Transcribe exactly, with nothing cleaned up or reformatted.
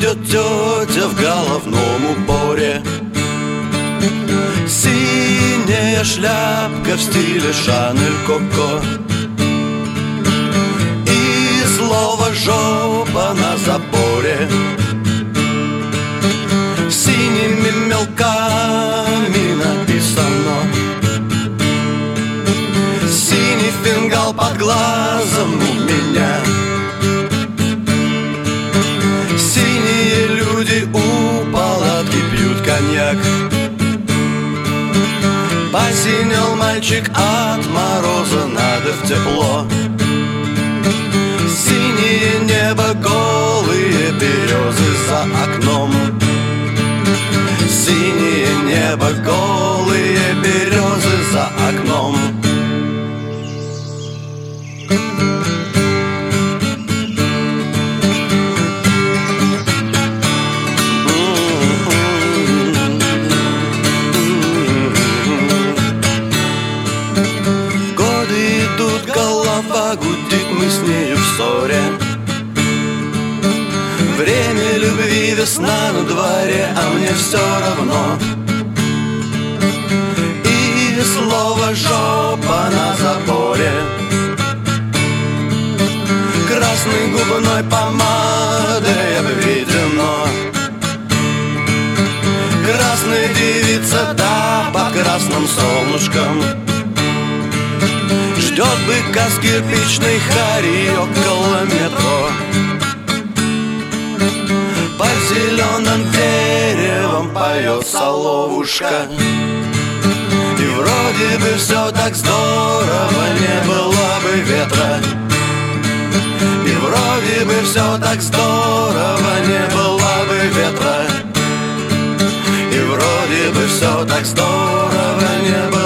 идет тетя в головном уборе. Синяя шляпка в стиле Шанель Коко, и слово «жопа» на заборе синими мелками написано. Синий фингал под глазом у меня. Синие люди у палатки пьют коньяк. Посинел мальчик от мороза, надо в тепло. Синее небо, голые березы за окном. Синее небо, голые березы за окном. Годы идут, голова гудит, мы с нею в ссоре. Время любви, весна на дворе, а мне все равно. И слово «жопа» на заборе красной губной помадой обведено. Красная девица, да, по красным солнышкам ждет быка с кирпичной хари около метро. Под зеленым деревом поет соловушка. И вроде бы все так здорово, не было бы ветра. И вроде бы все так здорово, не было бы ветра. И вроде бы все так здорово, не было.